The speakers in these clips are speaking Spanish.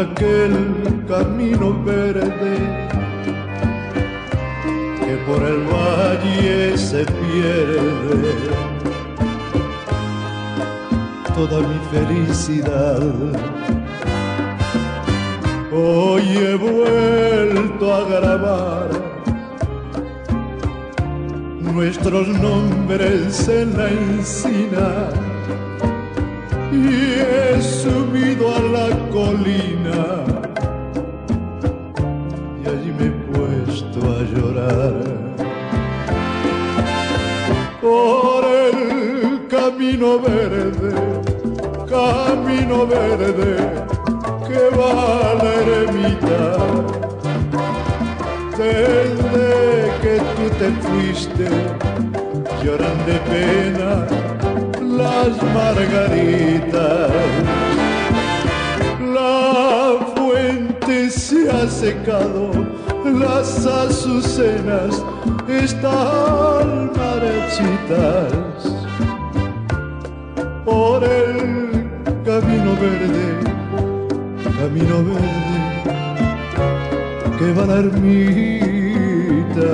aquel camino verde que por el valle se pierde. Toda mi felicidad hoy he vuelto a grabar nuestros nombres en la encina y he subido a la colina y allí me he puesto a llorar por el camino verde que va a la ermita. Desde que tú te fuiste lloran de pena las margaritas. La fuente se ha secado, las azucenas están marchitas. Por el camino verde que va a la ermita.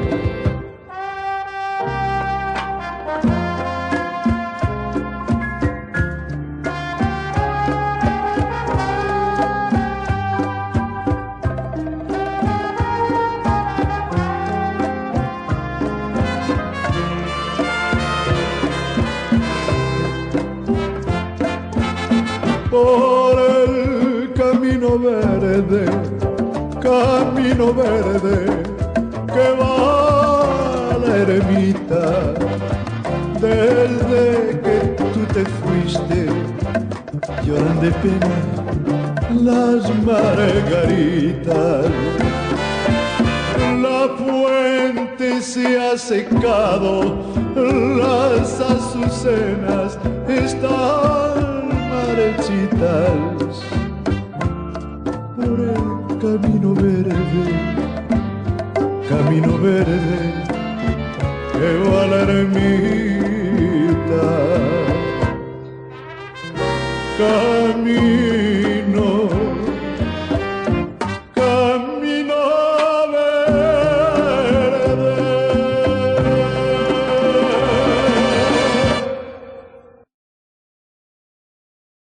Por el camino verde que va a la ermita. Desde que tú te fuiste lloran de pena las margaritas. La fuente se ha secado, las azucenas están marchitas. Por el camino verde que va a la ermita.